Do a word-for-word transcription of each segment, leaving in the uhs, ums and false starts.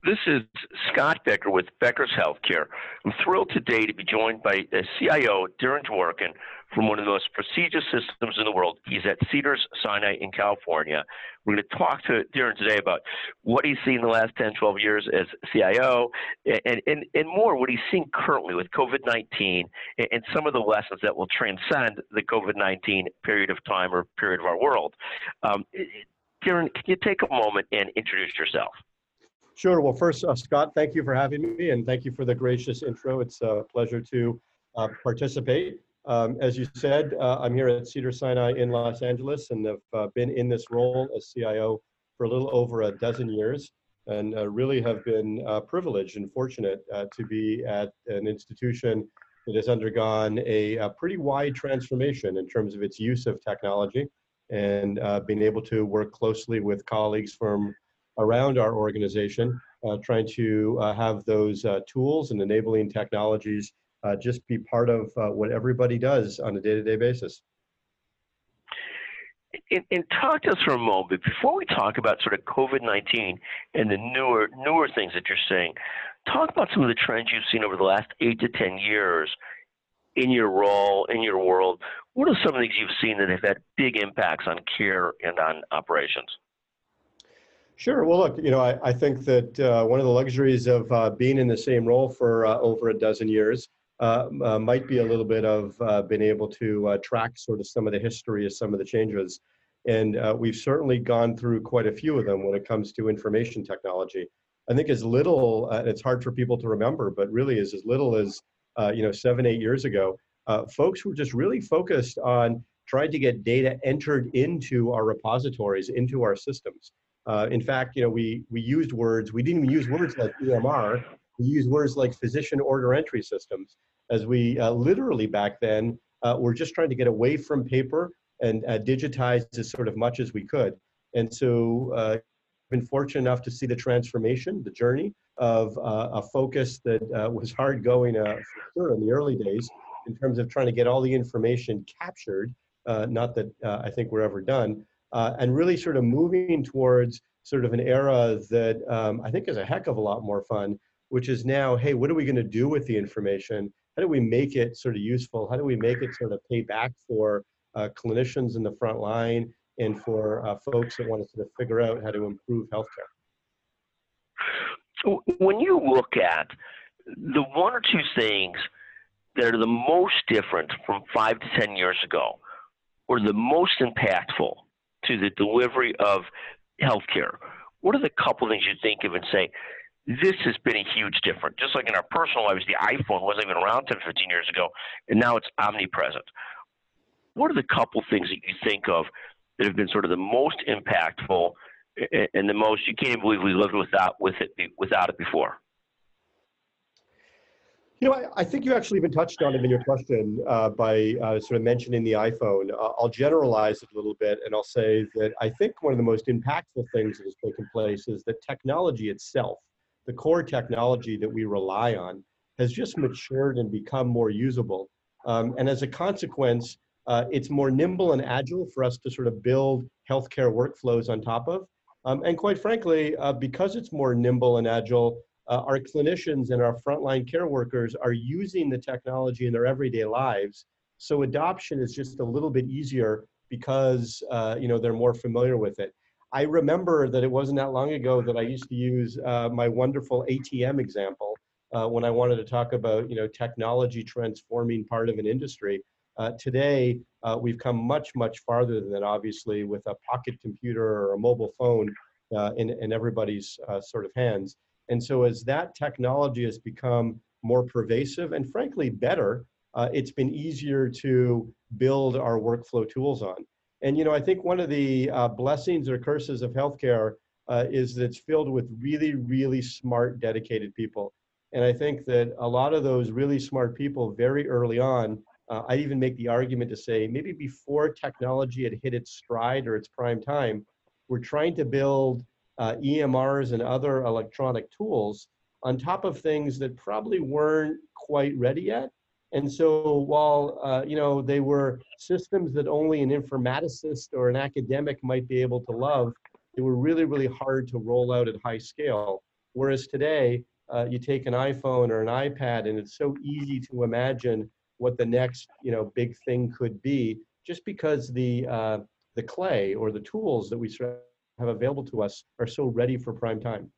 This is Scott Becker with Becker's Healthcare. I'm thrilled today to be joined by uh, C I O Darren Dworkin from one of the most prestigious systems in the world. He's at Cedars-Sinai in California. We're going to talk to Darren today about what he's seen in the last ten, twelve years as C I O and, and, and more what he's seeing currently with COVID nineteen and, and some of the lessons that will transcend the COVID nineteen period of time or period of our world. Um, Darren, can you take a moment and introduce yourself? Sure. Well, first, uh, Scott, thank you for having me, and thank you for the gracious intro. It's a pleasure to uh, participate. Um, as you said, uh, I'm here at Cedars-Sinai in Los Angeles, and have uh, been in this role as C I O for a little over a dozen years, and uh, really have been uh, privileged and fortunate uh, to be at an institution that has undergone a, a pretty wide transformation in terms of its use of technology, and uh, being able to work closely with colleagues from around our organization, uh, trying to uh, have those uh, tools and enabling technologies uh, just be part of uh, what everybody does on a day-to-day basis. And, and talk to us for a moment, before we talk about sort of COVID nineteen and the newer newer things that you're seeing, talk about some of the trends you've seen over the last eight to ten years in your role, in your world. What are some of the things you've seen that have had big impacts on care and on operations? Sure. Well, look, you know, I, I think that uh, one of the luxuries of uh, being in the same role for uh, over a dozen years uh, uh, might be a little bit of uh, being able to uh, track sort of some of the history of some of the changes. And uh, we've certainly gone through quite a few of them when it comes to information technology. I think as little, uh, it's hard for people to remember, but really is as little as, uh, you know, seven, eight years ago, uh, folks were just really focused on trying to get data entered into our repositories, into our systems. Uh, in fact, you know, we, we used words, we didn't even use words like E M R, we used words like physician order entry systems, as we uh, literally back then uh, were just trying to get away from paper and uh, digitize as sort of much as we could. And so uh, I've been fortunate enough to see the transformation, the journey of uh, a focus that uh, was hard going uh, for sure in the early days in terms of trying to get all the information captured, uh, not that uh, I think we're ever done, Uh, and really sort of moving towards sort of an era that um, I think is a heck of a lot more fun, which is now, hey, what are we going to do with the information? How do we make it sort of useful? How do we make it sort of pay back for uh, clinicians in the front line and for uh, folks that want to sort of figure out how to improve healthcare? So when you look at the one or two things that are the most different from five to ten years ago, or the most impactful to the delivery of healthcare, what are the couple things you think of and say, this has been a huge difference? Just like in our personal lives, the iPhone wasn't even around ten, fifteen years ago, and now it's omnipresent. What are the couple things that you think of that have been sort of the most impactful and the most, you can't believe we lived without, with it, without it before? You know, I, I think you actually even touched on it in your question uh, by uh, sort of mentioning the iPhone. Uh, I'll generalize it a little bit, and I'll say that I think one of the most impactful things that has taken place is that technology itself, the core technology that we rely on, has just matured and become more usable. Um, and as a consequence, uh, it's more nimble and agile for us to sort of build healthcare workflows on top of. Um, and quite frankly, uh, because it's more nimble and agile, Uh, our clinicians and our frontline care workers are using the technology in their everyday lives. So adoption is just a little bit easier because uh, you know, they're more familiar with it. I remember that it wasn't that long ago that I used to use uh, my wonderful A T M example uh, when I wanted to talk about, you know, technology transforming part of an industry. Uh, today, uh, we've come much, much farther than that, obviously, with a pocket computer or a mobile phone uh, in, in everybody's uh, sort of hands. And so as that technology has become more pervasive and frankly better, uh, it's been easier to build our workflow tools on. And you know, I think one of the uh, blessings or curses of healthcare uh, is that it's filled with really, really smart, dedicated people. And I think that a lot of those really smart people very early on, uh, I even make the argument to say maybe before technology had hit its stride or its prime time, we're trying to build Uh, E M Rs and other electronic tools on top of things that probably weren't quite ready yet. And so while, uh, you know, they were systems that only an informaticist or an academic might be able to love, they were really, really hard to roll out at high scale. Whereas today, uh, you take an iPhone or an iPad, and it's so easy to imagine what the next, you know, big thing could be, just because the uh, the clay or the tools that we sort of have available to us are so ready for prime time.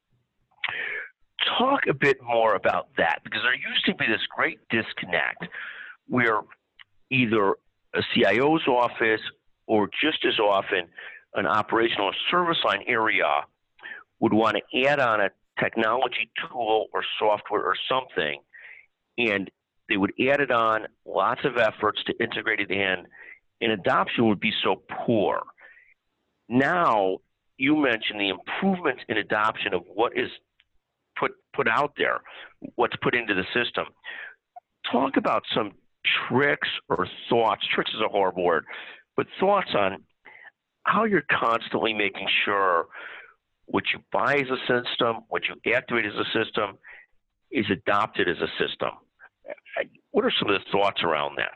Talk a bit more about that, because there used to be this great disconnect where either a C I O's office or just as often an operational service line area would want to add on a technology tool or software or something, and they would add it on, lots of efforts to integrate it in, and adoption would be so poor. Now, you mentioned the improvements in adoption of what is put put out there, what's put into the system. Talk about some tricks or thoughts. Tricks is a horrible word, but thoughts on how you're constantly making sure what you buy as a system, what you activate as a system, is adopted as a system. What are some of the thoughts around that?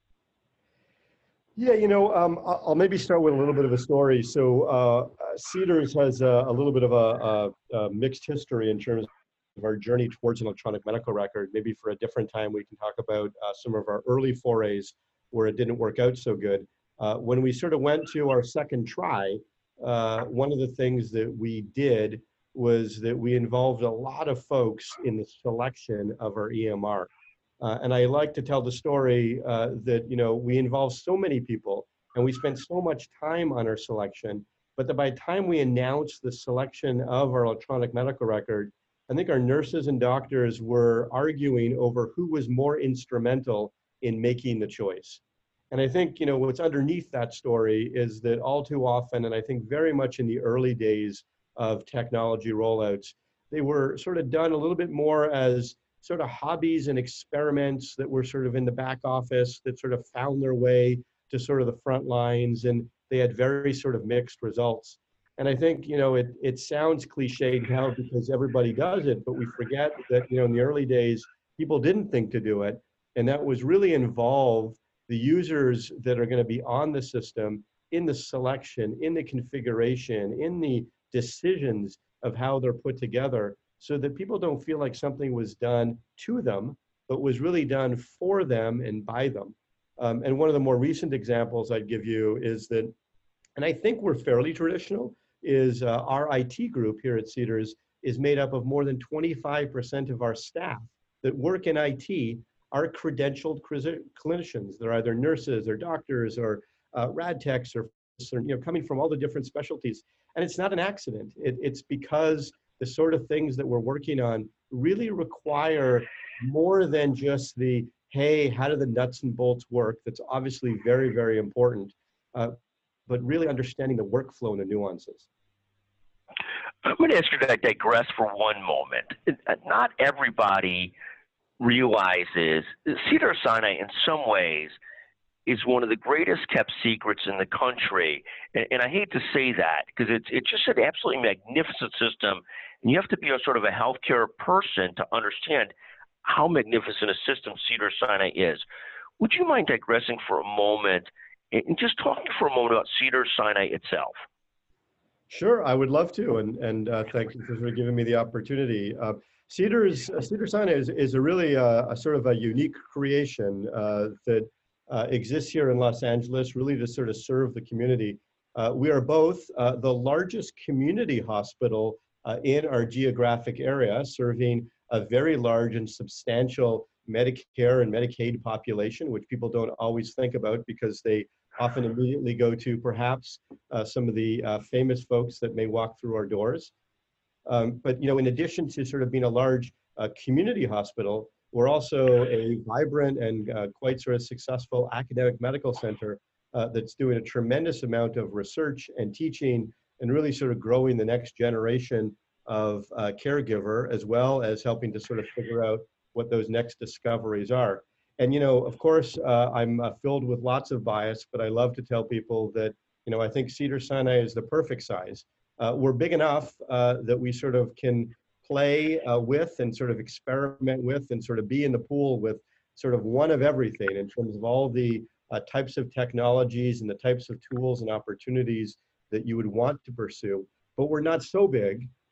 Yeah, you know, um, I'll maybe start with a little bit of a story. So uh, Cedars has a, a little bit of a, a, a mixed history in terms of our journey towards an electronic medical record. Maybe for a different time, we can talk about uh, some of our early forays where it didn't work out so good. Uh, when we sort of went to our second try, uh, one of the things that we did was that we involved a lot of folks in the selection of our E M R. Uh, and I like to tell the story uh, that, you know, we involved so many people and we spent so much time on our selection, but that by the time we announced the selection of our electronic medical record, I think our nurses and doctors were arguing over who was more instrumental in making the choice. And I think, you know, what's underneath that story is that all too often, and I think very much in the early days of technology rollouts, they were sort of done a little bit more as sort of hobbies and experiments that were sort of in the back office that sort of found their way to sort of the front lines, and they had very sort of mixed results. And I think, you know, it, it sounds cliched now because everybody does it, but we forget that, you know, in the early days, people didn't think to do it. And that was really involve the users that are going to be on the system in the selection, in the configuration, in the decisions of how they're put together, so that people don't feel like something was done to them, but was really done for them and by them. Um, and one of the more recent examples I'd give you is that, and I think we're fairly traditional, is uh, our I T group here at Cedars is made up of more than twenty-five percent of our staff that work in I T are credentialed clinicians. They're either nurses or doctors or uh, rad techs or, or, you know, coming from all the different specialties. And it's not an accident. It, it's because the sort of things that we're working on really require more than just the, hey, how do the nuts and bolts work? That's obviously very, very important, uh, but really understanding the workflow and the nuances. I'm going to ask you to digress for one moment. Not everybody realizes Cedars-Sinai in some ways is one of the greatest kept secrets in the country. And, and I hate to say that because it's, it's just an absolutely magnificent system. And you have to be a sort of a healthcare person to understand how magnificent a system Cedars-Sinai is. Would you mind digressing for a moment and just talking for a moment about Cedars-Sinai itself? Sure, I would love to, and and uh, thank you for giving me the opportunity. Uh, Cedars uh, Cedars-Sinai is is a really uh, a sort of a unique creation uh, that uh, exists here in Los Angeles, really to sort of serve the community. Uh, we are both uh, the largest community hospital uh, in our geographic area, serving a very large and substantial Medicare and Medicaid population, which people don't always think about because they often immediately go to perhaps uh, some of the uh, famous folks that may walk through our doors. Um, but, you know, in addition to sort of being a large uh, community hospital, we're also a vibrant and uh, quite sort of successful academic medical center uh, that's doing a tremendous amount of research and teaching and really sort of growing the next generation of uh, caregiver, as well as helping to sort of figure out what those next discoveries are. And, you know, of course, uh, I'm uh, filled with lots of bias, but I love to tell people that, you know, I think Cedars-Sinai is the perfect size. Uh, we're big enough uh, that we sort of can play uh, with and sort of experiment with and sort of be in the pool with sort of one of everything in terms of all the uh, types of technologies and the types of tools and opportunities that you would want to pursue. But we're not so big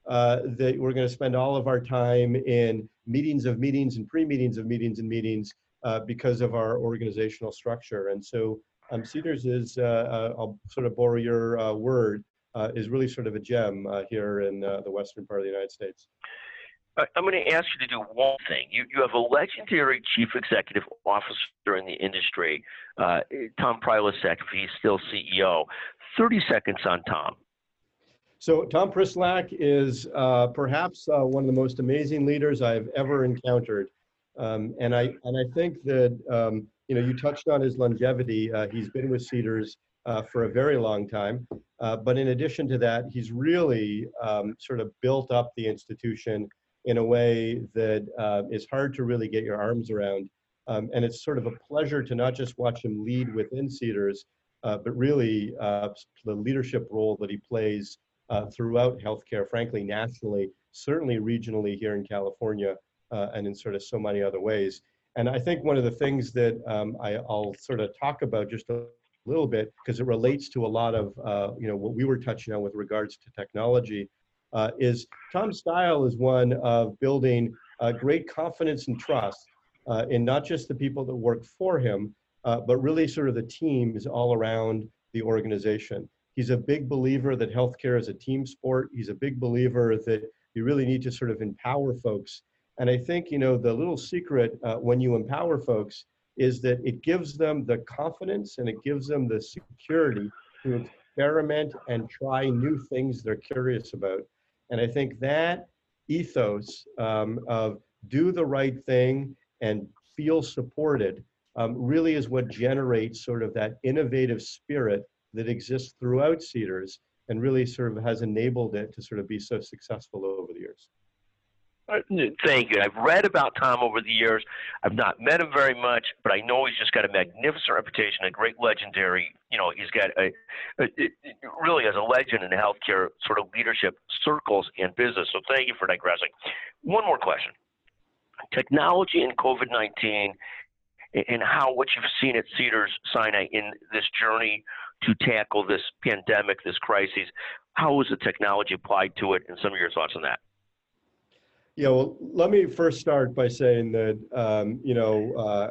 uh, that we're going to spend all of our time in meetings of meetings and pre-meetings of meetings and meetings uh, because of our organizational structure. And so um, Cedars is, uh, uh, I'll sort of borrow your uh, word, uh, is really sort of a gem uh, here in uh, the western part of the United States. I'm going to ask you to do one thing. You, you have a legendary chief executive officer in the industry, uh, Tom Prylusek, if he's still C E O. thirty seconds on Tom. So Tom Prylusek is uh, perhaps uh, one of the most amazing leaders I've ever encountered. Um, and I and I think that, um, you know, you touched on his longevity. Uh, he's been with Cedars uh, for a very long time. Uh, but in addition to that, he's really um, sort of built up the institution in a way that uh, is hard to really get your arms around. Um, and it's sort of a pleasure to not just watch him lead within Cedars, uh, but really uh, the leadership role that he plays uh, throughout healthcare, frankly, nationally, certainly regionally here in California, uh, and in sort of so many other ways. And I think one of the things that um, I, I'll sort of talk about just a little bit, because it relates to a lot of, uh, you know, what we were touching on with regards to technology, Uh, is Tom's style is one of building uh, great confidence and trust uh, in not just the people that work for him, uh, but really sort of the teams all around the organization. He's a big believer that healthcare is a team sport. He's a big believer that you really need to sort of empower folks. And I think, you know, the little secret uh, when you empower folks is that it gives them the confidence and it gives them the security to experiment and try new things they're curious about. And I think that ethos um, of do the right thing and feel supported um, really is what generates sort of that innovative spirit that exists throughout Cedars and really sort of has enabled it to sort of be so successful over the years. Thank you. I've read about Tom over the years. I've not met him very much, but I know he's just got a magnificent reputation, a great legendary, you know, he's got a, a, a really as a legend in the healthcare sort of leadership circles and business. So thank you for digressing. One more question. Technology and COVID nineteen and how what you've seen at Cedars-Sinai in this journey to tackle this pandemic, this crisis, how was the technology applied to it, and some of your thoughts on that? Yeah, well, let me first start by saying that, um, you know, uh,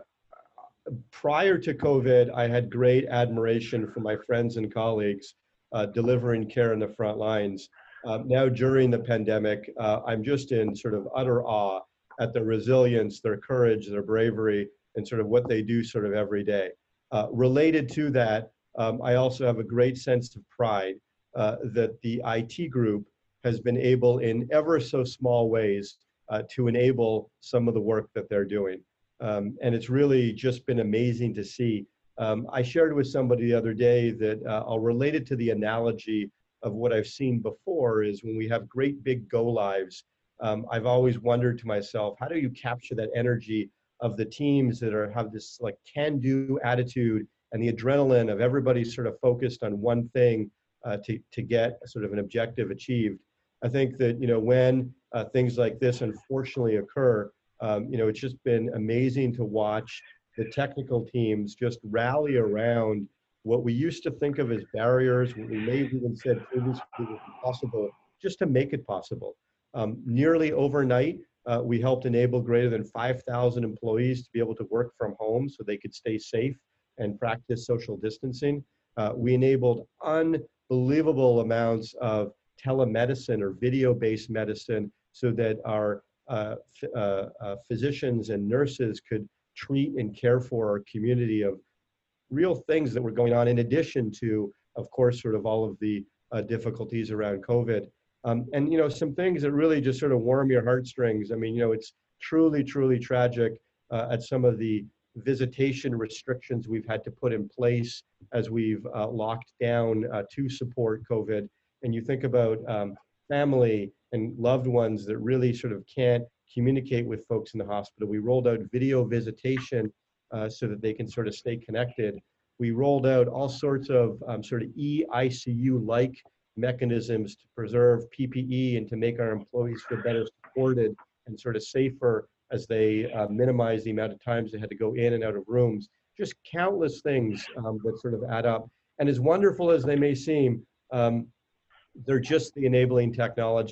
prior to COVID, I had great admiration for my friends and colleagues uh, delivering care in the front lines. Uh, now, during the pandemic, uh, I'm just in sort of utter awe at their resilience, their courage, their bravery, and sort of what they do sort of every day. Uh, related to that, um, I also have a great sense of pride uh, that the I T group has been able in ever so small ways uh, to enable some of the work that they're doing. Um, and it's really just been amazing to see. Um, I shared with somebody the other day that uh, I'll relate it to the analogy of what I've seen before is when we have great big go lives, um, I've always wondered to myself, how do you capture that energy of the teams that are have this like can-do attitude and the adrenaline of everybody sort of focused on one thing uh, to, to get sort of an objective achieved. I think that, you know, when uh, things like this unfortunately occur, um, you know, it's just been amazing to watch the technical teams just rally around what we used to think of as barriers, what we may have even said previously was impossible, just to make it possible. Um, nearly overnight, uh, we helped enable greater than five thousand employees to be able to work from home so they could stay safe and practice social distancing. Uh, we enabled unbelievable amounts of telemedicine or video-based medicine so that our uh, uh, uh, physicians and nurses could treat and care for our community of real things that were going on in addition to, of course, sort of all of the uh, difficulties around COVID. Um, and, you know, some things that really just sort of warm your heartstrings. I mean, you know, it's truly, truly tragic uh, at some of the visitation restrictions we've had to put in place as we've uh, locked down uh, to support COVID. And you think about um, family and loved ones that really sort of can't communicate with folks in the hospital. We rolled out video visitation uh, so that they can sort of stay connected. We rolled out all sorts of um, sort of e I C U-like mechanisms to preserve P P E and to make our employees feel better supported and sort of safer as they uh, minimize the amount of times they had to go in and out of rooms. Just countless things um, that sort of add up. And as wonderful as they may seem, um, they're just the enabling technology.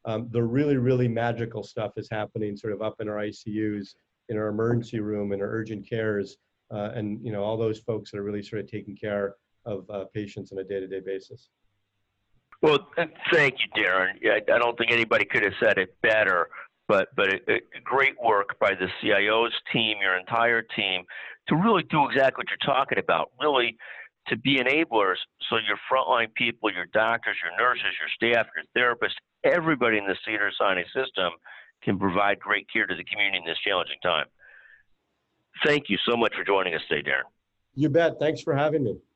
Um, the really, really magical stuff is happening sort of up in our I C Us, in our emergency room, in our urgent cares, uh, and you know all those folks that are really sort of taking care of uh, patients on a day-to-day basis. Well, thank you, Darren. I don't think anybody could have said it better, but but it, it, great work by the C I O's team, your entire team, to really do exactly what you're talking about, really to be enablers so your frontline people, your doctors, your nurses, your staff, your therapists, everybody in the Cedars-Sinai system can provide great care to the community in this challenging time. Thank you so much for joining us today, Darren. You bet. Thanks for having me.